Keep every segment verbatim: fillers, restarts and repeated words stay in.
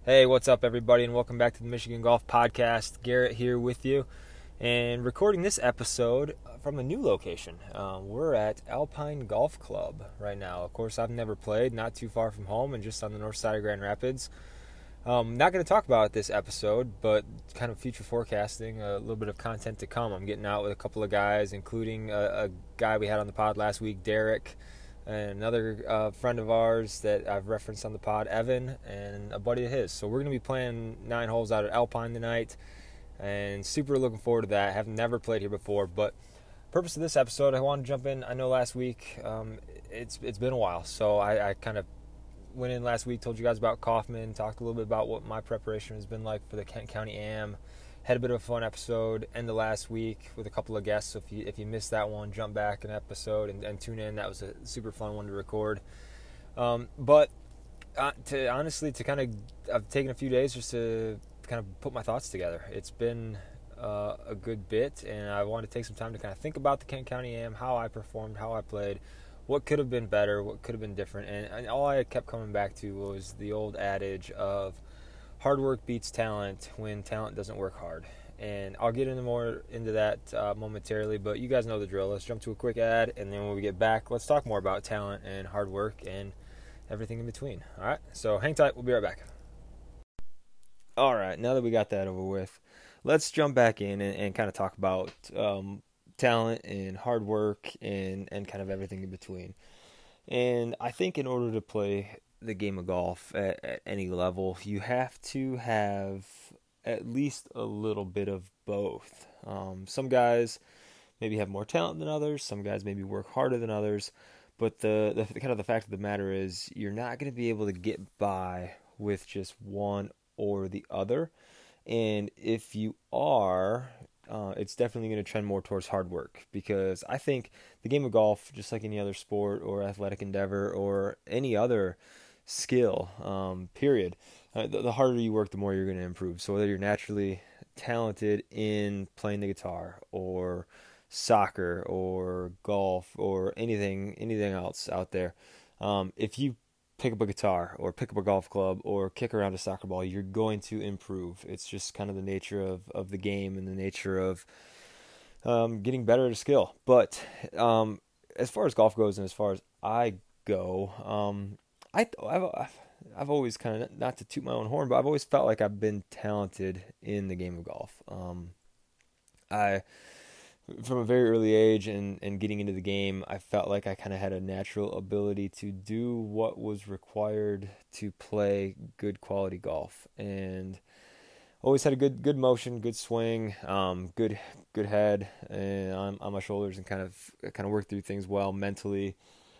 Hey, what's up, everybody, and welcome back to the Michigan Golf Podcast. Garrett here with you, and recording this episode from a new location. Um, we're at Alpine Golf Club right now. Of course, I've never played, not too far from home, and just on the north side of Grand Rapids. Um, not going to talk about this episode, but kind of future forecasting, a little bit of content to come. I'm getting out with a couple of guys, including a, a guy we had on the pod last week, Derek, and another uh, friend of ours that I've referenced on the pod, Evan, and a buddy of his. So we're going to be playing nine holes out at Alpine tonight, and super looking forward to that. I have never played here before, but purpose of this episode, I want to jump in. I know last week um, it's it's been a while, so I, I kind of went in last week, told you guys about Kaufman, talked a little bit about what my preparation has been like for the Kent County Am. Had a bit of a fun episode end of last week with a couple of guests. So if you if you missed that one, jump back an episode and, and tune in. That was a super fun one to record. Um, but uh, to honestly, to kind of, I've taken a few days just to kind of put my thoughts together. It's been uh, a good bit, and I want to take some time to kind of think about the Kent County Am, how I performed, how I played, what could have been better, what could have been different. And, and all I kept coming back to was the old adage of hard work beats talent when talent doesn't work hard. And I'll get into more into that uh, momentarily, but you guys know the drill. Let's jump to a quick ad, and then when we get back, let's talk more about talent and hard work and everything in between. All right, so hang tight. We'll be right back. All right, now that we got that over with, let's jump back in and, and kind of talk about um, talent and hard work and, and kind of everything in between. And I think in order to play the game of golf at, at any level, you have to have at least a little bit of both. Um, some guys maybe have more talent than others. Some guys maybe work harder than others. But the, the kind of the fact of the matter is, you're not going to be able to get by with just one or the other. And if you are, uh, it's definitely going to trend more towards hard work, because I think the game of golf, just like any other sport or athletic endeavor or any other skill, um, period, uh, the, the harder you work, the more you're going to improve. So whether you're naturally talented in playing the guitar or soccer or golf or anything anything else out there, um, if you pick up a guitar or pick up a golf club or kick around a soccer ball, you're going to improve. It's just kind of the nature of, of the game and the nature of um, getting better at a skill. But um, as far as golf goes and as far as I go, um, I, I've, I've always kind of, not to toot my own horn, but I've always felt like I've been talented in the game of golf. Um, I from a very early age and, and getting into the game, I felt like I kind of had a natural ability to do what was required to play good quality golf, and always had a good good motion, good swing, um, good good head and on, on my shoulders, and kind of kind of worked through things well mentally.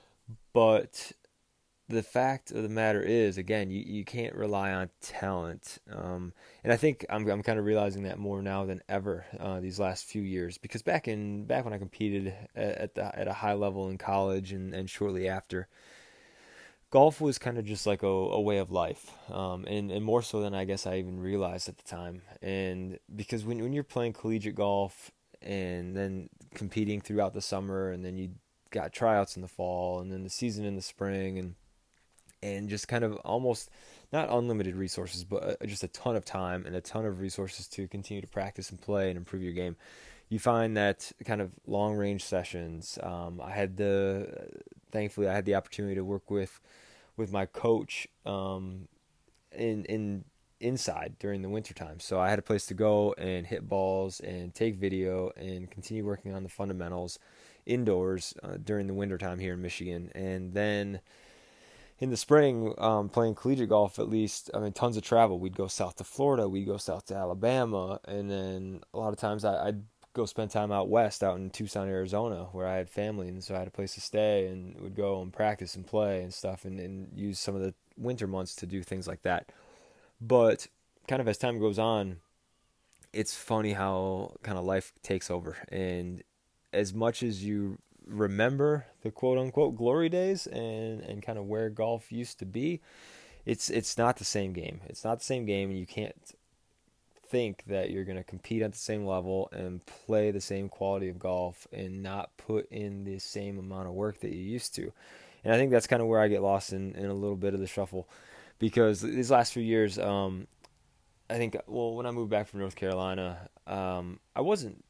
But the fact of the matter is, again, you, you can't rely on talent. Um, and I think I'm I'm kind of realizing that more now than ever uh, these last few years. Because back in back when I competed at, at the at a high level in college and, and shortly after, golf was kind of just like a, a way of life, um, and and more so than I guess I even realized at the time. And because when when you're playing collegiate golf and then competing throughout the summer, and then you got tryouts in the fall, and then the season in the spring, and and just kind of almost not unlimited resources, but just a ton of time and a ton of resources to continue to practice and play and improve your game. You find that kind of long range sessions. Um, I had the, thankfully, I had the opportunity to work with, with my coach um, in in inside during the winter time. So I had a place to go and hit balls and take video and continue working on the fundamentals indoors uh, during the winter time here in Michigan, and then in the spring, um, playing collegiate golf, at least, I mean, tons of travel. We'd go south to Florida, we'd go south to Alabama, and then a lot of times I, I'd go spend time out west, out in Tucson, Arizona, where I had family, and so I had a place to stay, and would go and practice and play and stuff, and, and use some of the winter months to do things like that. But kind of as time goes on, it's funny how kind of life takes over, and as much as you remember the quote unquote glory days and, and kind of where golf used to be, it's it's not the same game. It's not the same game, and you can't think that you're going to compete at the same level and play the same quality of golf and not put in the same amount of work that you used to. And I think that's kind of where I get lost in, in a little bit of the shuffle, because these last few years, um, I think, well, when I moved back from North Carolina, um, I wasn't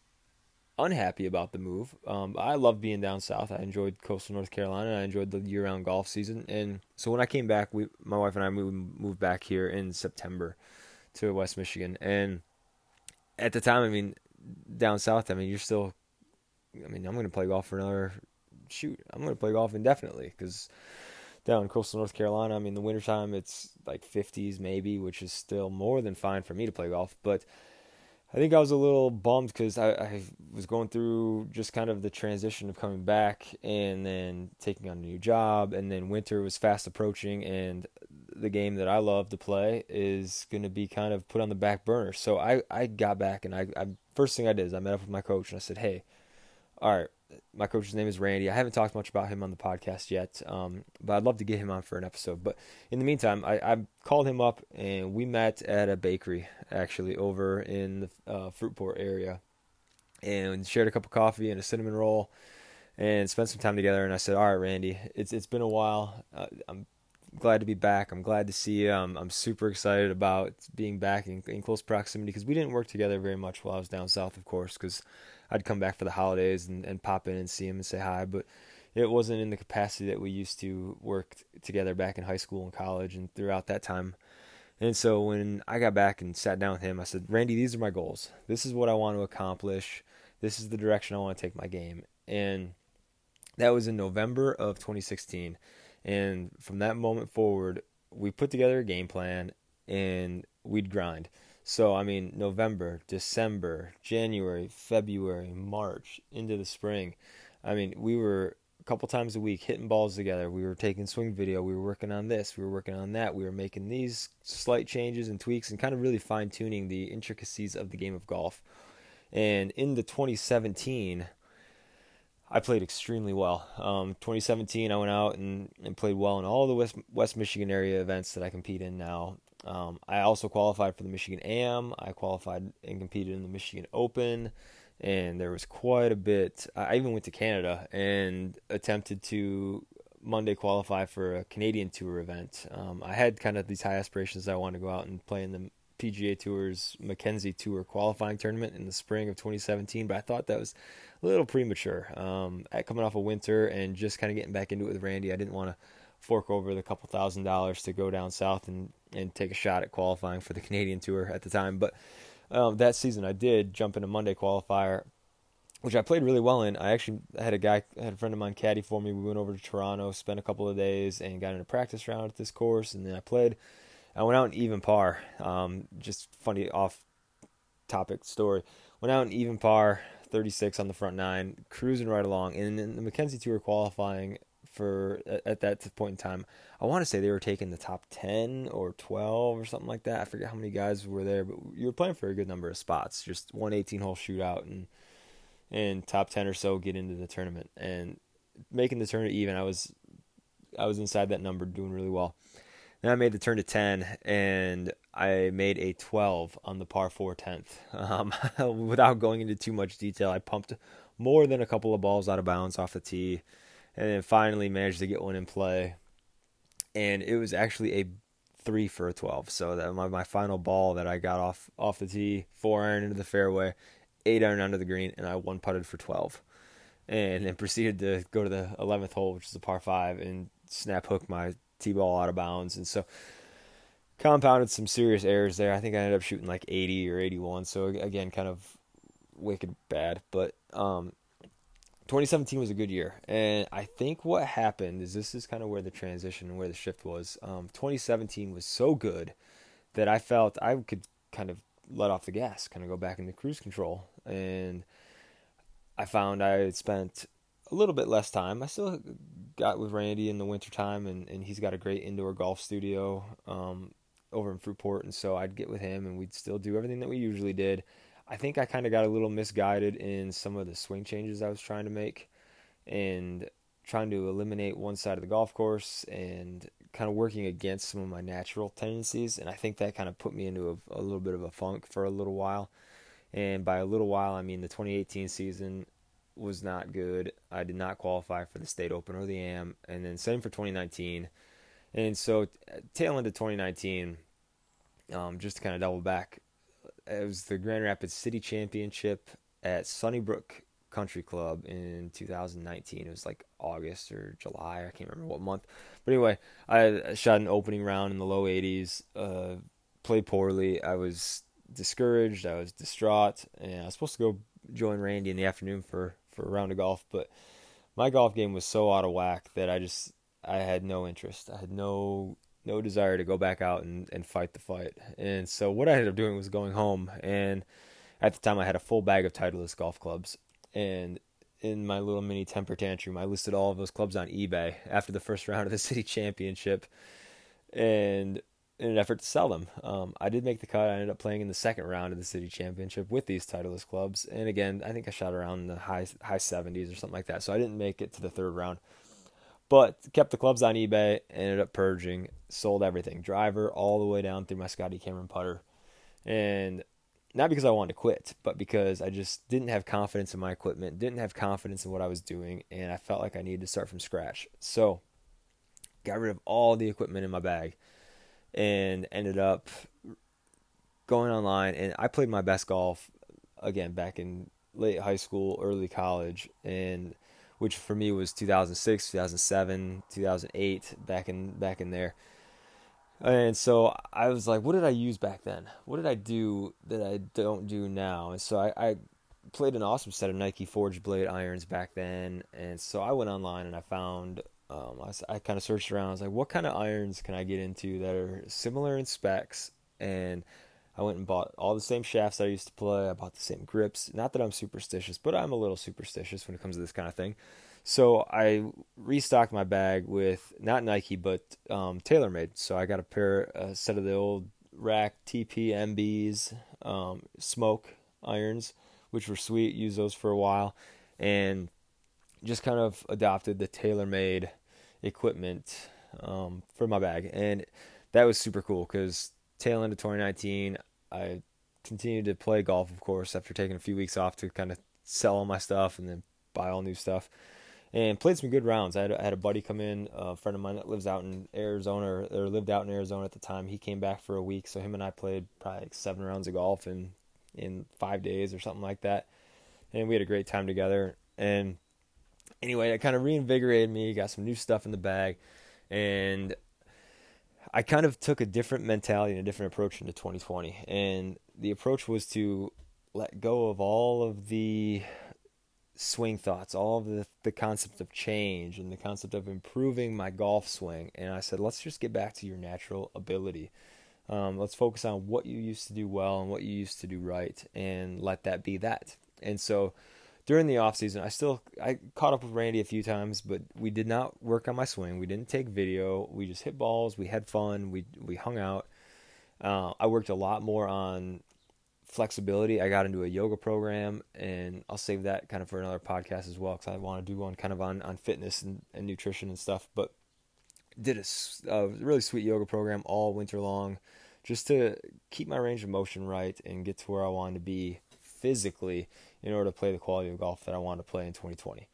unhappy about the move. Um, I love being down south. I enjoyed coastal North Carolina. I enjoyed the year-round golf season. And so when I came back, we, my wife and I moved, moved back here in September to West Michigan. And at the time, I mean, down south, I mean, you're still, I mean, I'm going to play golf for another, shoot, I'm going to play golf indefinitely because down in coastal North Carolina, I mean, the wintertime, it's like fifties maybe, which is still more than fine for me to play golf. But I think I was a little bummed because I, I was going through just kind of the transition of coming back and then taking on a new job, and then winter was fast approaching, and the game that I love to play is going to be kind of put on the back burner. So I, I got back, and I, I first thing I did is I met up with my coach, and I said, hey, all right, my coach's name is Randy. I haven't talked much about him on the podcast yet, um, but I'd love to get him on for an episode. But in the meantime, I, I called him up, and we met at a bakery, actually, over in the uh, Fruitport area, and shared a cup of coffee and a cinnamon roll, and spent some time together. And I said, all right, Randy, it's it's been a while. Uh, I'm glad to be back. I'm glad to see you. I'm, I'm super excited about being back in, in close proximity because we didn't work together very much while I was down south, of course, because I'd come back for the holidays and, and pop in and see him and say hi, but it wasn't in the capacity that we used to work together back in high school and college and throughout that time. And so when I got back and sat down with him, I said, Randy, these are my goals. This is what I want to accomplish. This is the direction I want to take my game. And that was in November of twenty sixteen. And from that moment forward, we put together a game plan and we'd grind. So, I mean, November, December, January, February, March, into the spring. I mean, we were a couple times a week hitting balls together. We were taking swing video. We were working on this. We were working on that. We were making these slight changes and tweaks and kind of really fine-tuning the intricacies of the game of golf. And in the twenty seventeen, I played extremely well. Um, twenty seventeen, I went out and, and played well in all the West, West Michigan area events that I compete in now. Um, I also qualified for the Michigan A M. I qualified and competed in the Michigan Open, and there was quite a bit. I even went to Canada and attempted to Monday qualify for a Canadian Tour event. Um, I had kind of these high aspirations that I wanted to go out and play in the P G A Tour's Mackenzie Tour qualifying tournament in the spring of twenty seventeen, but I thought that was a little premature. Um, coming off of winter and just kind of getting back into it with Randy, I didn't want to fork over the couple thousand dollars to go down south and, and take a shot at qualifying for the Canadian Tour at the time. But um, that season I did jump in a Monday qualifier, which I played really well in. I actually had a guy, I had a friend of mine caddy for me. We went over to Toronto, spent a couple of days, and got in a practice round at this course, and then I played. I went out in even par. Um, just funny off-topic story. Went out in even par, thirty-six on the front nine, cruising right along. And in the Mackenzie Tour qualifying for at that point in time, I want to say they were taking the top ten or twelve or something like that. I forget how many guys were there, but you were playing for a good number of spots. Just one eighteen-hole shootout, and and top ten or so get into the tournament. And making the tournament even, I was I was inside that number, doing really well. Then I made the turn to ten, and I made a twelve on the par four tenth. Um, without going into too much detail, I pumped more than a couple of balls out of bounds off the tee, and then finally managed to get one in play. And it was actually a three for a twelve. So that my, my final ball that I got off off the tee, four iron into the fairway, eight iron under the green, and I one putted for twelve. And then proceeded to go to the eleventh hole, which is a par five, and snap hook my tee ball out of bounds. And so compounded some serious errors there. I think I ended up shooting like eighty or eighty-one. So again, kind of wicked bad. But um, twenty seventeen was a good year. And I think what happened is this is kind of where the transition and where the shift was. Um, twenty seventeen was so good that I felt I could kind of let off the gas, kind of go back into cruise control. And I found I had spent a little bit less time. I still got with Randy in the wintertime, and, and he's got a great indoor golf studio um, over in Fruitport, and so I'd get with him, and we'd still do everything that we usually did. I think I kind of got a little misguided in some of the swing changes I was trying to make, and trying to eliminate one side of the golf course, and kind of working against some of my natural tendencies, and I think that kind of put me into a, a little bit of a funk for a little while. And by a little while, I mean the twenty eighteen season was not good. I did not qualify for the State Open or the A M. And then same for twenty nineteen. And so, tail end of twenty nineteen, um, just to kind of double back, it was the Grand Rapids City Championship at Sunnybrook Country Club in two thousand nineteen. It was like August or July. I can't remember what month. But anyway, I shot an opening round in the low eighties, uh, played poorly. I was discouraged. I was distraught. And I was supposed to go join Randy in the afternoon for, for a round of golf. But my golf game was so out of whack that I just, I had no interest. I had no no desire to go back out and, and fight the fight. And so what I ended up doing was going home, and at the time I had a full bag of Titleist golf clubs. And in my little mini temper tantrum, I listed all of those clubs on eBay after the first round of the city championship, and in an effort to sell them. Um, I did make the cut. I ended up playing in the second round of the city championship with these Titleist clubs. And again, I think I shot around the high high seventies or something like that. So I didn't make it to the third round. But kept the clubs on eBay, ended up purging, sold everything. Driver all the way down through my Scotty Cameron putter. And not because I wanted to quit, but because I just didn't have confidence in my equipment, didn't have confidence in what I was doing, and I felt like I needed to start from scratch. So got rid of all the equipment in my bag and ended up going online. And I played my best golf, again, back in late high school, early college, and which for me was two thousand six, two thousand seven, two thousand eight, back in back in there. And so I was like, what did I use back then? What did I do that I don't do now? And so I, I played an awesome set of Nike Forge Blade irons back then. And so I went online and I found, um, I, I kind of searched around. I was like, what kind of irons can I get into that are similar in specs? And I went and bought all the same shafts I used to play. I bought the same grips. Not that I'm superstitious, but I'm a little superstitious when it comes to this kind of thing. So I restocked my bag with not Nike, but um, TaylorMade. So I got a pair, a set of the old rack T P M Bs, um, smoke irons, which were sweet. Used those for a while, and just kind of adopted the TaylorMade equipment um, for my bag, and that was super cool because tail end of twenty nineteen, I continued to play golf, of course, after taking a few weeks off to kind of sell all my stuff and then buy all new stuff. And played some good rounds. I had, I had a buddy come in, a friend of mine that lives out in Arizona, or, or lived out in Arizona at the time. He came back for a week, so him and I played probably like seven rounds of golf in, in five days or something like that. And we had a great time together. And anyway, it kind of reinvigorated me, got some new stuff in the bag, and I kind of took a different mentality and a different approach into twenty twenty. And the approach was to let go of all of the swing thoughts, all of the, the concept of change and the concept of improving my golf swing. And I said, let's just get back to your natural ability. Um, let's focus on what you used to do well and what you used to do right, and let that be that. And so during the off season, I still I caught up with Randy a few times, but we did not work on my swing. We didn't take video. We just hit balls. We had fun. We we hung out. Uh, I worked a lot more on flexibility. I got into a yoga program, and I'll save that kind of for another podcast as well, because I want to do one kind of on, on fitness and, and nutrition and stuff. But did a, a really sweet yoga program all winter long, just to keep my range of motion right and get to where I wanted to be physically in order to play the quality of golf that I wanted to play in twenty twenty.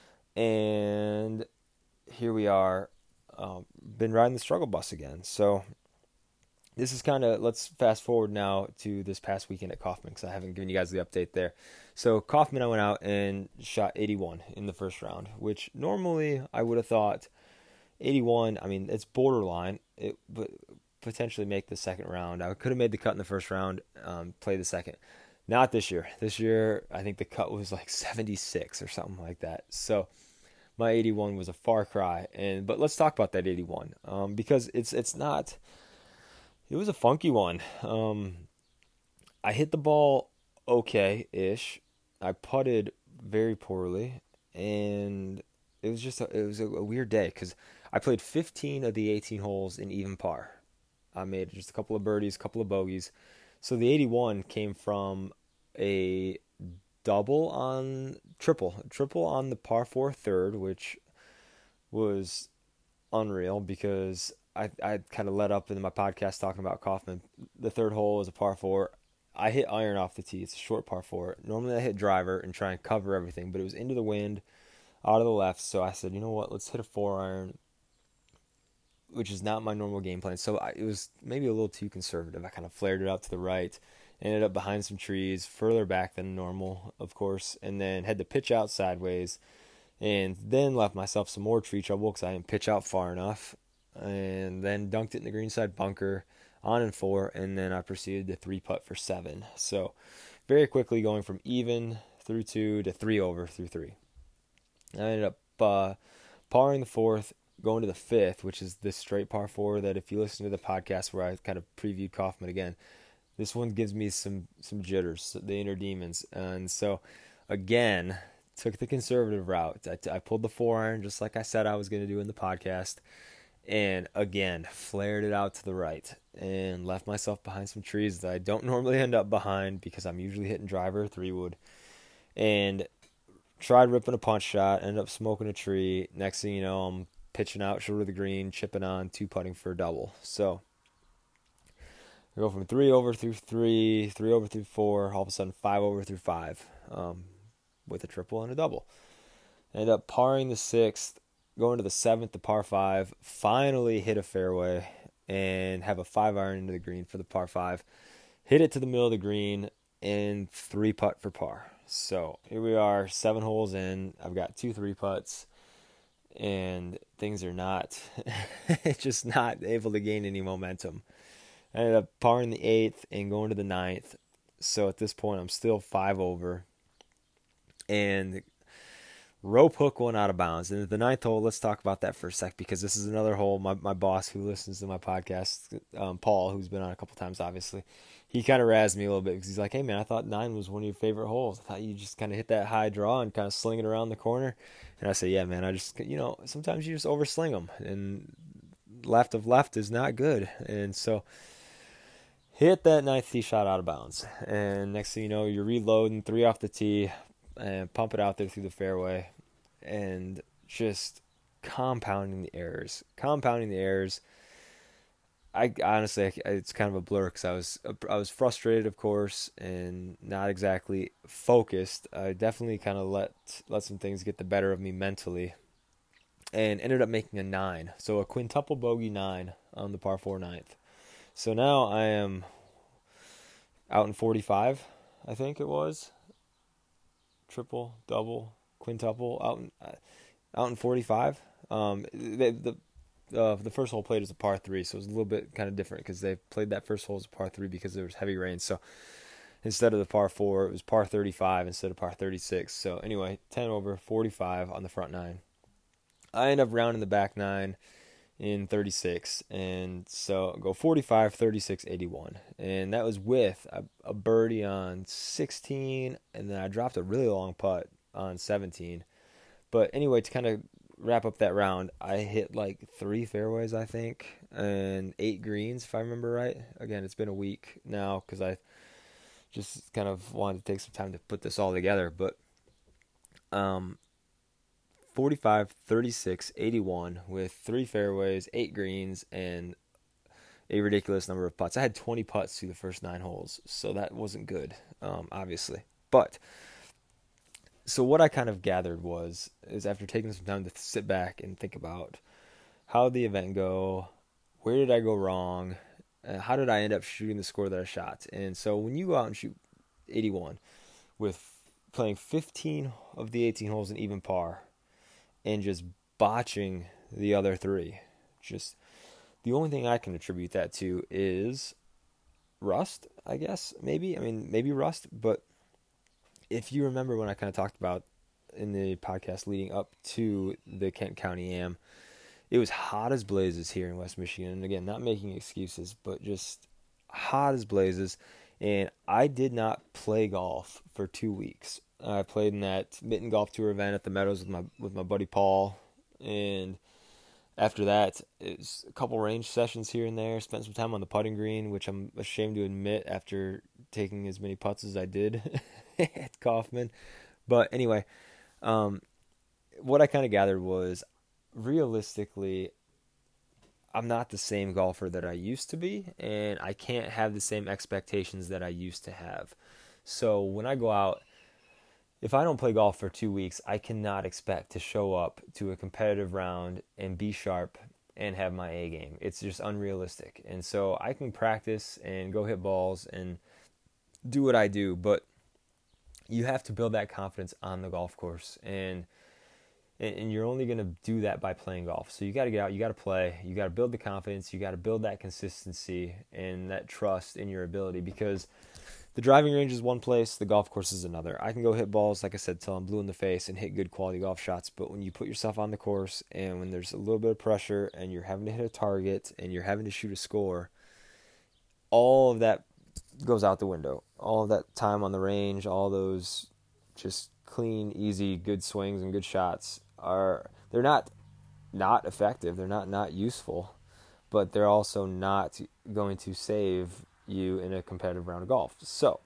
And here we are, um, been riding the struggle bus again. So this is kind of, let's fast forward now to this past weekend at Kaufman, because I haven't given you guys the update there. So Kaufman, I went out and shot eighty-one in the first round, which normally I would have thought eighty-one, I mean, it's borderline. It would potentially make the second round. I could have made the cut in the first round, um, play the second. Not this year. This year, I think the cut was like seventy-six or something like that. So my eighty-one was a far cry. And but let's talk about that eighty-one, um, because it's it's not. It was a funky one. Um, I hit the ball okay-ish. I putted very poorly, and it was just a, it was a, a weird day because I played fifteen of the eighteen holes in even par. I made just a couple of birdies, a couple of bogeys. So the eighty-one came from a double on triple, triple on the par four third, which was unreal because I I kind of let up in my podcast talking about Kaufman. The third hole was a par four. I hit iron off the tee. It's a short par four. Normally I hit driver and try and cover everything, but it was into the wind, out of the left. So I said, you know what? Let's hit a four iron. which is not my normal game plan. So I, it was maybe a little too conservative. I kind of flared it out to the right, ended up behind some trees, further back than normal, of course, and then had to pitch out sideways, and then left myself some more tree trouble because I didn't pitch out far enough, and then dunked it in the greenside bunker on and four, and then I proceeded to three putt for seven. So very quickly going from even through two to three over through three. I ended up uh, parring the fourth, going to the fifth, which is this straight par four that if you listen to the podcast where I kind of previewed Kaufman again, this one gives me some, some jitters, the inner demons. And so, again, took the conservative route. I, I pulled the four iron just like I said I was going to do in the podcast. And, again, flared it out to the right and left myself behind some trees that I don't normally end up behind because I'm usually hitting driver or three wood. And tried ripping a punch shot, ended up smoking a tree. Next thing you know, I'm pitching out shoulder of the green, chipping on, two putting for a double. So I go from three over through three, three over through four, all of a sudden five over through five, um, with a triple and a double. End up parring the sixth, going to the seventh, the par five, finally hit a fairway and have a five iron into the green for the par five. Hit it to the middle of the green and three putt for par. So here we are, seven holes in. I've got two three putts. And things are not, just not able to gain any momentum. I ended up parring the eighth and going to the ninth. So at this point, I'm still five over. And rope hook one out of bounds. And at the ninth hole, let's talk about that for a sec, because this is another hole. My my boss who listens to my podcast, um, Paul, who's been on a couple times, obviously, he kind of razzed me a little bit because he's like, hey, man, I thought nine was one of your favorite holes. I thought you just kind of hit that high draw and kind of sling it around the corner. And I said, yeah, man, I just, you know, sometimes you just oversling them. And left of left is not good. And so hit that ninth tee shot out of bounds. And next thing you know, you're reloading, three off the tee, and pump it out there through the fairway. And just compounding the errors. Compounding the errors. I honestly, it's kind of a blur because I was I was frustrated, of course, and not exactly focused. I definitely kind of let let some things get the better of me mentally, and ended up making a nine. So a quintuple bogey nine on the par four ninth. So now I am out in forty-five, I think it was. Triple, double, quintuple, out in, out in forty-five. Um, the, the Uh, the first hole played as a par three, so it was a little bit kind of different because they played that first hole as a par three because there was heavy rain. So instead of the par four, it was par thirty-five instead of par thirty-six. So anyway, ten over, forty-five on the front nine. I end up rounding the back nine in thirty-six, and so go forty-five, thirty-six, eighty-one. And that was with a, a birdie on sixteen, and then I dropped a really long putt on seventeen. But anyway, to kind of wrap up that round, I hit like three fairways, I think, and eight greens, if I remember right. Again, it's been a week now because I just kind of wanted to take some time to put this all together. But um, forty-five, thirty-six, eighty-one with three fairways, eight greens, and a ridiculous number of putts. I had twenty putts through the first nine holes, so that wasn't good, um, obviously. But so what I kind of gathered was, is after taking some time to sit back and think about how did the event go, where did I go wrong, uh, how did I end up shooting the score that I shot. And so when you go out and shoot eighty-one with playing fifteen of the eighteen holes in even par and just botching the other three, just the only thing I can attribute that to is rust, I guess, maybe. I mean, maybe rust, but if you remember when I kind of talked about in the podcast leading up to the Kent County Am, it was hot as blazes here in West Michigan. And again, not making excuses, but just hot as blazes. And I did not play golf for two weeks. I played in that Mitten Golf Tour event at the Meadows with my with my buddy Paul. And after that, it was a couple range sessions here and there. Spent some time on the putting green, which I'm ashamed to admit after taking as many putts as I did at Kaufman. But anyway, um, what I kind of gathered was, realistically, I'm not the same golfer that I used to be, and I can't have the same expectations that I used to have. So when I go out, if I don't play golf for two weeks, I cannot expect to show up to a competitive round and be sharp and have my A game. It's just unrealistic. And so I can practice and go hit balls and do what I do, but you have to build that confidence on the golf course, and and you're only going to do that by playing golf. So you got to get out, you got to play, you got to build the confidence, you got to build that consistency and that trust in your ability, because the driving range is one place, the golf course is another. I can go hit balls, like I said, till I'm blue in the face and hit good quality golf shots, but when you put yourself on the course and when there's a little bit of pressure and you're having to hit a target and you're having to shoot a score, all of that goes out the window. All of that time on the range, all those just clean, easy, good swings and good shots are, they're not not effective, they're not not useful, but they're also not going to save you in a competitive round of golf. So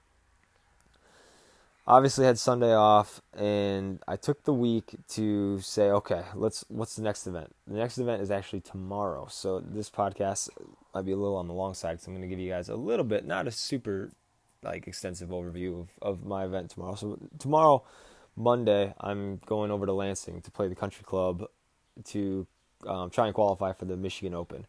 obviously had Sunday off, and I took the week to say, okay, let's what's the next event? The next event is actually tomorrow. So this podcast might be a little on the long side, because I'm going to give you guys a little bit, not a super like extensive overview of, of my event tomorrow. So tomorrow, Monday, I'm going over to Lansing to play the country club to um, try and qualify for the Michigan Open.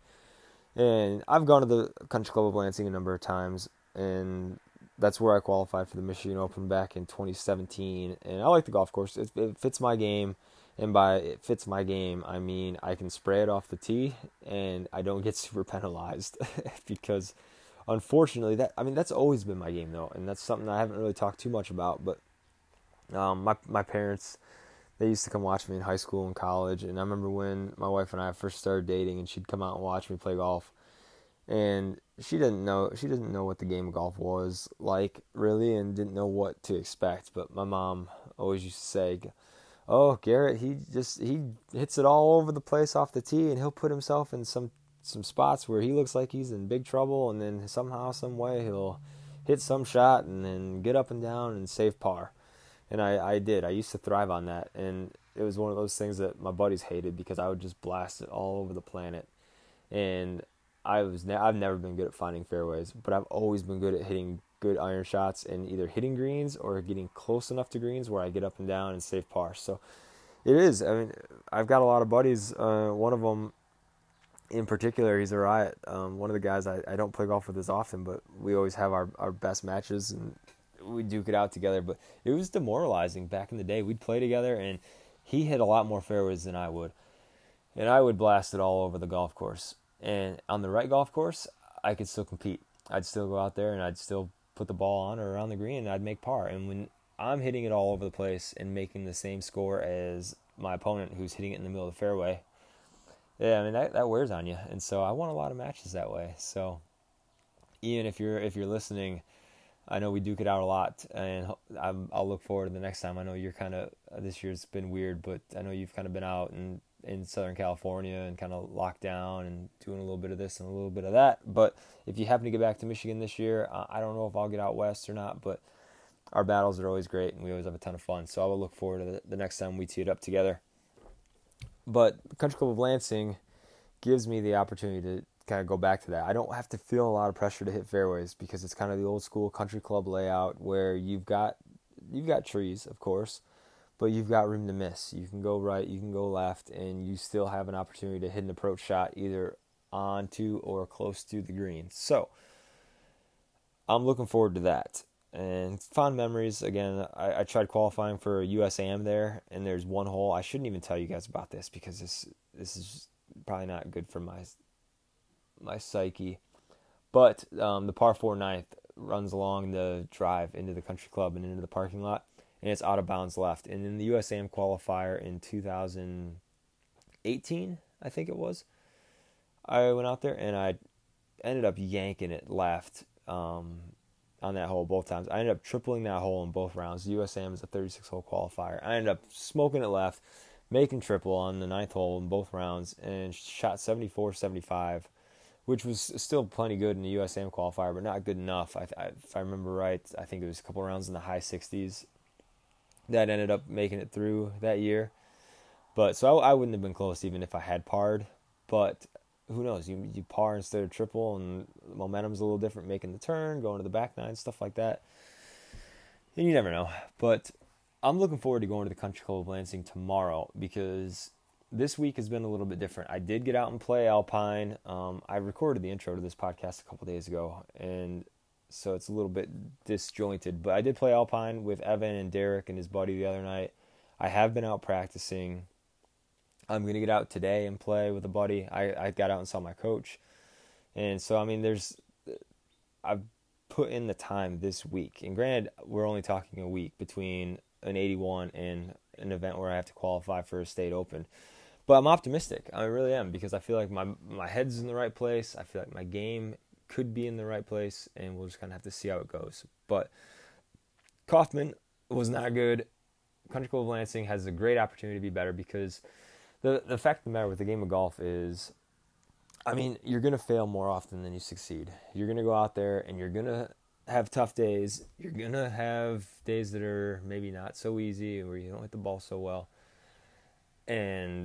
And I've gone to the country club of Lansing a number of times, and that's where I qualified for the Michigan Open back in twenty seventeen. And I like the golf course. It, it fits my game. And by it fits my game, I mean I can spray it off the tee and I don't get super penalized because unfortunately that, I mean, that's always been my game though. And that's something I haven't really talked too much about, but um, my, my parents, they used to come watch me in high school and college. And I remember when my wife and I first started dating, and she'd come out and watch me play golf. And she didn't know she didn't know what the game of golf was like, really, and didn't know what to expect. But my mom always used to say, "Oh, Garrett, he just he hits it all over the place off the tee, and he'll put himself in some some spots where he looks like he's in big trouble, and then somehow, some way, he'll hit some shot and then get up and down and save par." And I, I did. I used to thrive on that, and it was one of those things that my buddies hated because I would just blast it all over the planet. And I was ne- I've never been good at finding fairways, but I've always been good at hitting good iron shots and either hitting greens or getting close enough to greens where I get up and down and save par. So it is. I mean, I've got a lot of buddies. Uh, one of them in particular, he's a riot. Um, one of the guys I, I don't play golf with as often, but we always have our, our best matches and we duke it out together. But it was demoralizing back in the day. We'd play together, and he hit a lot more fairways than I would, and I would blast it all over the golf course. And on the right golf course, I could still compete. I'd still go out there and I'd still put the ball on or around the green, and I'd make par. And when I'm hitting it all over the place and making the same score as my opponent who's hitting it in the middle of the fairway, yeah, I mean, that, that wears on you. And so I won a lot of matches that way. So Ian, if you're if you're listening, I know we duke it out a lot, and I'm, I'll look forward to the next time. I know you're kind of, this year's been weird, but I know you've kind of been out and in Southern California and kind of locked down and doing a little bit of this and a little bit of that. But if you happen to get back to Michigan this year, uh, I don't know if I'll get out west or not, but our battles are always great and we always have a ton of fun. So I will look forward to the, the next time we tee it up together. But Country Club of Lansing gives me the opportunity to kind of go back to that. I don't have to feel a lot of pressure to hit fairways because it's kind of the old school country club layout where you've got you've got trees, of course, but you've got room to miss. You can go right, you can go left, and you still have an opportunity to hit an approach shot either onto or close to the green. So I'm looking forward to that. And fond memories. Again, I, I tried qualifying for a U S A M there, and there's one hole. I shouldn't even tell you guys about this because this this is probably not good for my my psyche. But um, the par four ninth runs along the drive into the country club and into the parking lot, and it's out of bounds left. And in the U S A M qualifier in two thousand eighteen, I think it was, I went out there and I ended up yanking it left um, on that hole both times. I ended up tripling that hole in both rounds. The U S A M is a thirty-six hole qualifier. I ended up smoking it left, making triple on the ninth hole in both rounds, and shot seventy-four seventy-five, which was still plenty good in the U S A M qualifier, but not good enough. I, I, if I remember right, I think it was a couple rounds in the high sixties that ended up making it through that year. But so I, I wouldn't have been close even if I had parred. But who knows? You you par instead of triple, and the momentum's a little different, making the turn, going to the back nine, stuff like that. And you never know. But I'm looking forward to going to the Country Club of Lansing tomorrow because this week has been a little bit different. I did get out and play Alpine. Um, I recorded the intro to this podcast a couple days ago, and so it's a little bit disjointed. But I did play Alpine with Evan and Derek and his buddy the other night. I have been out practicing. I'm going to get out today and play with a buddy. I, I got out and saw my coach. And so, I mean, there's, I've put in the time this week. And granted, we're only talking a week between an eighty-one and an event where I have to qualify for a state open. But I'm optimistic. I really am, because I feel like my my head's in the right place. I feel like my game could be in the right place, and we'll just kind of have to see how it goes. But Kaufman was not good. Country Club of Lansing has a great opportunity to be better, because the the fact of the matter with the game of golf is, I mean, you're going to fail more often than you succeed. You're going to go out there and you're going to have tough days. You're going to have days that are maybe not so easy, where you don't hit the ball so well. And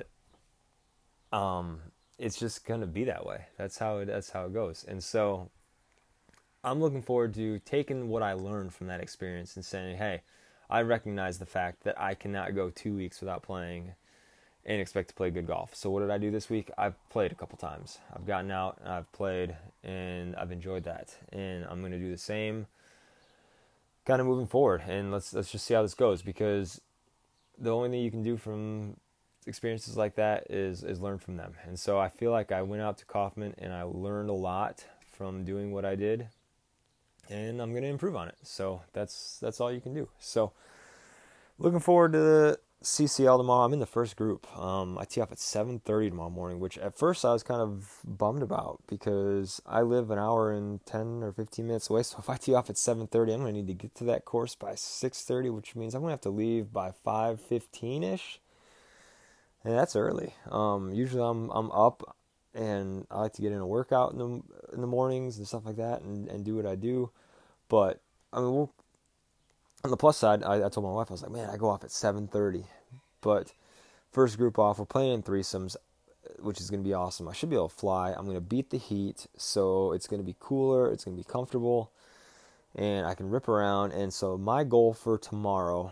um, it's just going to be that way. That's how it, that's how it goes. And so I'm looking forward to taking what I learned from that experience and saying, hey, I recognize the fact that I cannot go two weeks without playing and expect to play good golf. So what did I do this week? I've played a couple times. I've gotten out, and I've played, and I've enjoyed that. And I'm going to do the same kind of moving forward. And let's let's just see how this goes, because the only thing you can do from experiences like that is is learn from them. And so I feel like I went out to Kaufman and I learned a lot from doing what I did, and I'm going to improve on it. So that's that's all you can do. So looking forward to the C C L tomorrow. I'm in the first group. Um, I tee off at seven thirty tomorrow morning, which at first I was kind of bummed about, because I live an hour and ten or fifteen minutes away. So if I tee off at seven thirty, I'm going to need to get to that course by six thirty, which means I'm going to have to leave by five fifteen-ish. And that's early. Um, usually I'm I'm up, and I like to get in a workout in the in the mornings and stuff like that, and, and do what I do. But I mean, we'll, on the plus side, I, I told my wife, I was like, man, I go off at seven thirty. But first group off, we're playing in threesomes, which is going to be awesome. I should be able to fly. I'm going to beat the heat, so it's going to be cooler. It's going to be comfortable, and I can rip around. And so my goal for tomorrow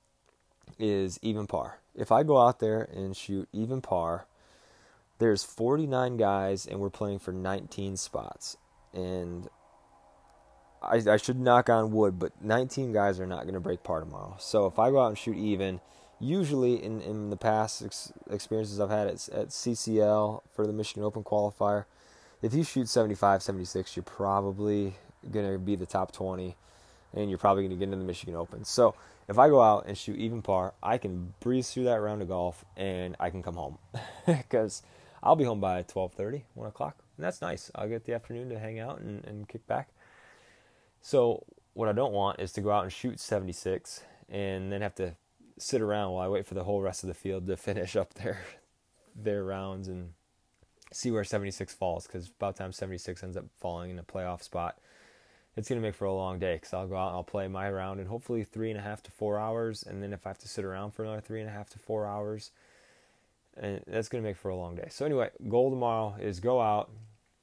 is even par. If I go out there and shoot even par, there's forty-nine guys, and we're playing for nineteen spots. And I, I should knock on wood, but nineteen guys are not going to break par tomorrow. So if I go out and shoot even, usually in, in the past ex- experiences I've had at, at C C L for the Michigan Open qualifier, if you shoot seventy-five, seventy-six, you're probably going to be the top twenty, and you're probably going to get into the Michigan Open. So if I go out and shoot even par, I can breeze through that round of golf, and I can come home, because I'll be home by twelve thirty, one o'clock, and that's nice. I'll get the afternoon to hang out and, and kick back. So what I don't want is to go out and shoot seventy-six and then have to sit around while I wait for the whole rest of the field to finish up their their rounds and see where seventy-six falls, because by the time seventy-six ends up falling in a playoff spot, it's going to make for a long day, because I'll go out and I'll play my round in hopefully three and a half to four hours, and then if I have to sit around for another three and a half to four hours, and that's going to make for a long day. So anyway, goal tomorrow is go out,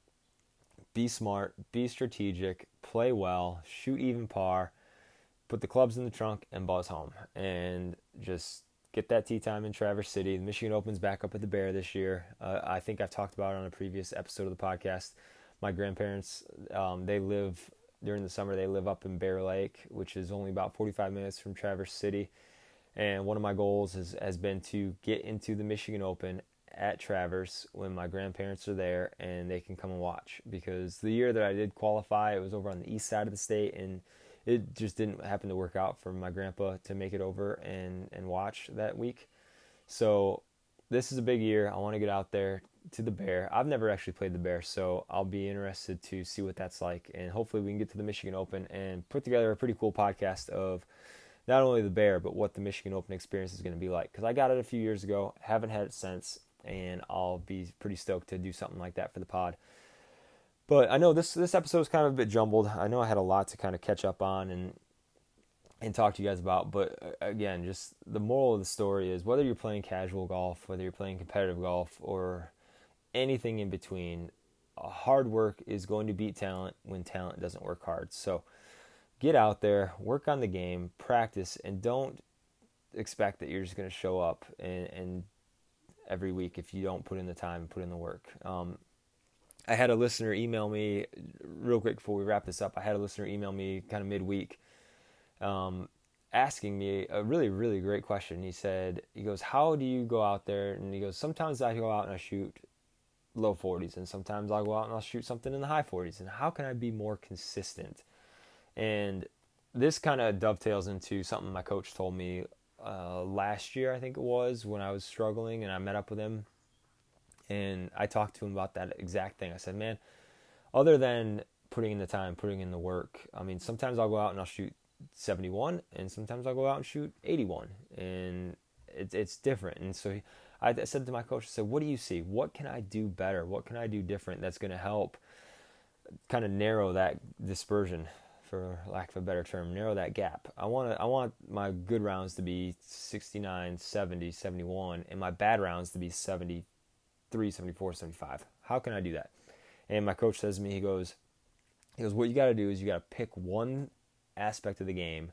be smart, be strategic, play well, shoot even par, put the clubs in the trunk, and buzz home. And just get that tee time in Traverse City. The Michigan Open's back up at the Bear this year. Uh, I think I've talked about it on a previous episode of the podcast. My grandparents, um, they live, during the summer, they live up in Bear Lake, which is only about forty-five minutes from Traverse City. And one of my goals has, has been to get into the Michigan Open at Traverse when my grandparents are there and they can come and watch, because the year that I did qualify, it was over on the east side of the state, and it just didn't happen to work out for my grandpa to make it over and, and watch that week. So this is a big year. I want to get out there to the Bear. I've never actually played the Bear, so I'll be interested to see what that's like, and hopefully we can get to the Michigan Open and put together a pretty cool podcast of not only the Bear, but what the Michigan Open experience is going to be like, because I got it a few years ago, haven't had it since, and I'll be pretty stoked to do something like that for the pod. But I know this this episode is kind of a bit jumbled. I know I had a lot to kind of catch up on and and talk to you guys about. But again, just the moral of the story is, whether you're playing casual golf, whether you're playing competitive golf, or anything in between, hard work is going to beat talent when talent doesn't work hard. So get out there, work on the game, practice, and don't expect that you're just going to show up and, and every week if you don't put in the time and put in the work. Um, I had a listener email me real quick before we wrap this up. I had a listener email me kind of midweek, um, asking me a really, really great question. He said, he goes, how do you go out there? And he goes, sometimes I go out and I shoot low forties, and sometimes I'll go out and I'll shoot something in the high forties. And how can I be more consistent? And this kind of dovetails into something my coach told me uh, last year, I think it was, when I was struggling and I met up with him. And I talked to him about that exact thing. I said, man, other than putting in the time, putting in the work, I mean, sometimes I'll go out and I'll shoot seventy-one, and sometimes I'll go out and shoot eighty-one. And it's it's different. And so he, I said to my coach, I said, what do you see? What can I do better? What can I do different that's going to help kind of narrow that dispersion, for lack of a better term, narrow that gap? I want to, I want my good rounds to be sixty-nine, seventy, seventy-one, and my bad rounds to be seventy-three, seventy-four, seventy-five. How can I do that? And my coach says to me, he goes, he goes, what you got to do is you got to pick one aspect of the game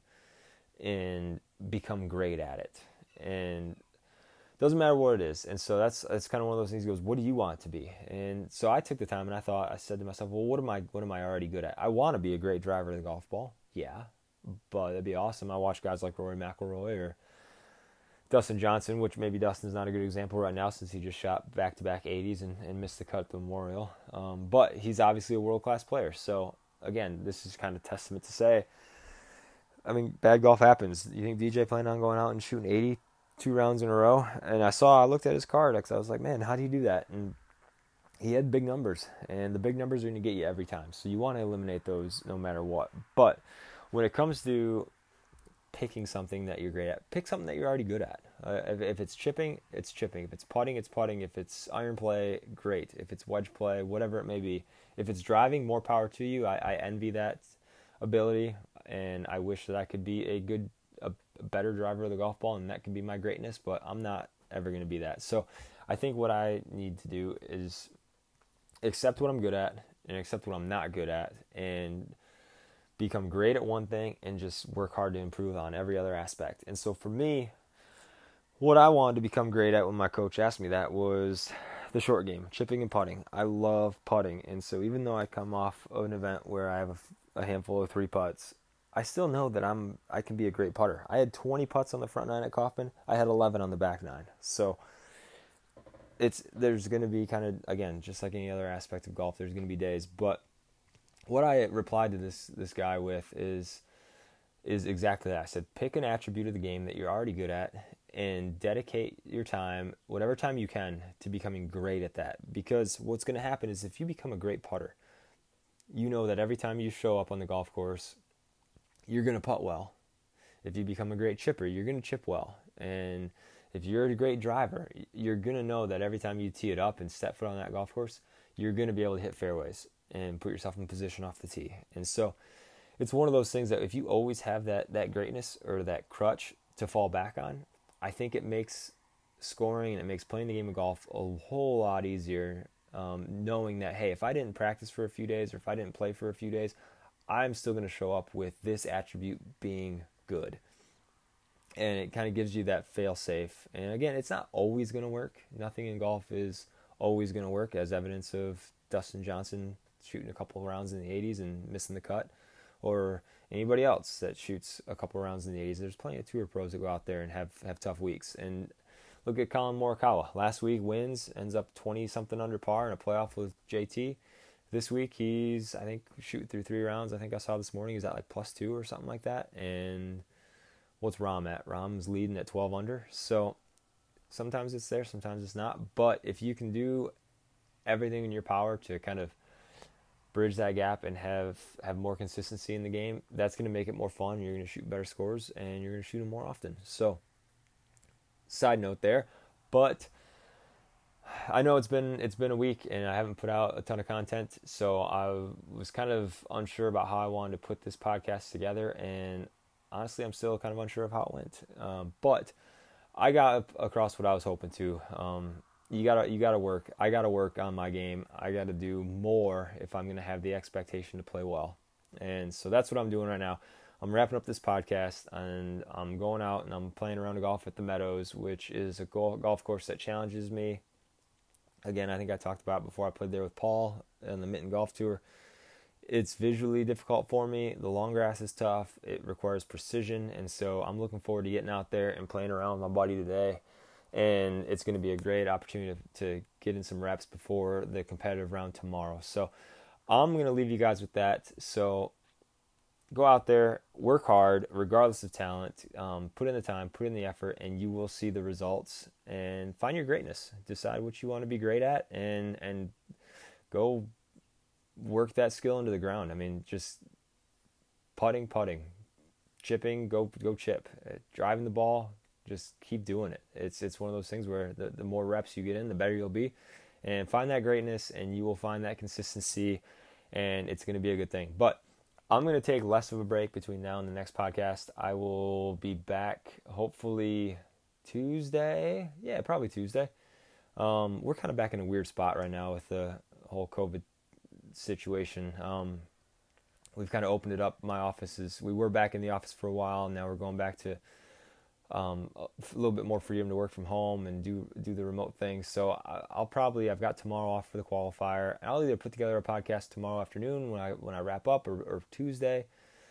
and become great at it. And doesn't matter what it is. And so that's that's kind of one of those things. He goes, what do you want it to be? And so I took the time and I thought, I said to myself, well, what am I what am I already good at? I want to be a great driver of the golf ball. Yeah, but that'd be awesome. I watch guys like Rory McIlroy or Dustin Johnson, which maybe Dustin's not a good example right now since he just shot back-to-back eighties and, and missed the cut at the Memorial. Um, but he's obviously a world-class player. So, again, this is kind of testament to say, I mean, bad golf happens. You think D J planned on going out and shooting eighty two rounds in a row? And I saw, I looked at his card because I was like, man, how do you do that? And he had big numbers, and the big numbers are going to get you every time. So you want to eliminate those no matter what. But when it comes to picking something that you're great at, pick something that you're already good at. Uh, if, if it's chipping, it's chipping. If it's putting, it's putting. If it's iron play, great. If it's wedge play, whatever it may be. If it's driving, more power to you. I, I envy that ability, and I wish that I could be a good, a, a better driver of the golf ball, and that could be my greatness, but I'm not ever going to be that. So I think what I need to do is accept what I'm good at and accept what I'm not good at, and become great at one thing and just work hard to improve on every other aspect. And so for me, what I wanted to become great at when my coach asked me that was the short game, chipping and putting. I love putting. And so even though I come off of an event where I have a, a handful of three putts, I still know that I'm I can be a great putter. I had twenty putts on the front nine at Kaufman. I had eleven on the back nine. So it's there's going to be kind of, again, just like any other aspect of golf, there's going to be days. But what I replied to this this guy with is is exactly that. I said, pick an attribute of the game that you're already good at and dedicate your time, whatever time you can, to becoming great at that. Because what's going to happen is if you become a great putter, you know that every time you show up on the golf course, you're going to putt well. If you become a great chipper, you're going to chip well. And if you're a great driver, you're going to know that every time you tee it up and step foot on that golf course, you're going to be able to hit fairways and put yourself in position off the tee. And so it's one of those things that if you always have that that greatness or that crutch to fall back on, I think it makes scoring and it makes playing the game of golf a whole lot easier, um, knowing that, hey, if I didn't practice for a few days or if I didn't play for a few days, I'm still going to show up with this attribute being good. And it kind of gives you that fail-safe. And again, it's not always going to work. Nothing in golf is always going to work, as evidence of Dustin Johnson shooting a couple of rounds in the eighties and missing the cut, or anybody else that shoots a couple of rounds in the eighties. There's plenty of tour pros that go out there and have, have tough weeks. And look at Colin Morikawa. Last week wins, ends up twenty-something under par in a playoff with J T. This week he's, I think, shooting through three rounds. I think I saw this morning he's at like plus two or something like that. And what's Rahm at? Rahm's leading at twelve under. So sometimes it's there, sometimes it's not. But if you can do everything in your power to kind of bridge that gap and have, have more consistency in the game, that's going to make it more fun. You're going to shoot better scores, and you're going to shoot them more often. So, side note there. But I know it's been it's been a week, and I haven't put out a ton of content, so I was kind of unsure about how I wanted to put this podcast together, and honestly, I'm still kind of unsure of how it went. Um, but I got across what I was hoping to. Um, You gotta, you gotta work. I gotta work on my game. I gotta do more if I'm gonna have the expectation to play well. And so that's what I'm doing right now. I'm wrapping up this podcast, and I'm going out and I'm playing around a golf at the Meadows, which is a golf course that challenges me. Again, I think I talked about it before. I played there with Paul on the Mitten Golf Tour. It's visually difficult for me. The long grass is tough. It requires precision, and so I'm looking forward to getting out there and playing around with my buddy today. And it's going to be a great opportunity to, to get in some reps before the competitive round tomorrow. So I'm going to leave you guys with that. So go out there, work hard, regardless of talent. Um, put in the time, put in the effort, and you will see the results. And find your greatness. Decide what you want to be great at, and and go work that skill into the ground. I mean, just putting, putting, chipping, go go chip, uh, driving the ball. Just keep doing it. It's it's one of those things where the, the more reps you get in, the better you'll be. And find that greatness, and you will find that consistency, and it's going to be a good thing. But I'm going to take less of a break between now and the next podcast. I will be back hopefully Tuesday. Yeah, probably Tuesday. Um, we're kind of back in a weird spot right now with the whole COVID situation. Um, we've kind of opened it up. My office is, we were back in the office for a while, and now we're going back to Um, a little bit more freedom to work from home and do do the remote things. So I'll probably, I've got tomorrow off for the qualifier. I'll either put together a podcast tomorrow afternoon when I when I wrap up, or, or Tuesday,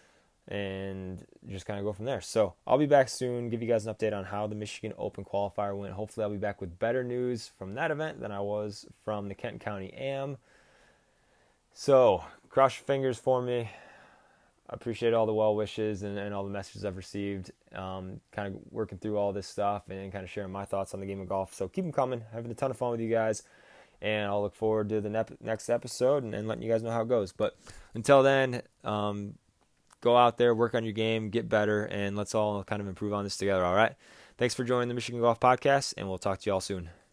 and just kind of go from there. So I'll be back soon, give you guys an update on how the Michigan Open qualifier went. Hopefully I'll be back with better news from that event than I was from the Kenton County Am. So cross your fingers for me. I appreciate all the well wishes and, and all the messages I've received, um, kind of working through all this stuff and kind of sharing my thoughts on the game of golf. So keep them coming. Having a ton of fun with you guys, and I'll look forward to the nep- next episode and, and letting you guys know how it goes. But until then, um, go out there, work on your game, get better, and let's all kind of improve on this together, all right? Thanks for joining the Michigan Golf Podcast, and we'll talk to you all soon.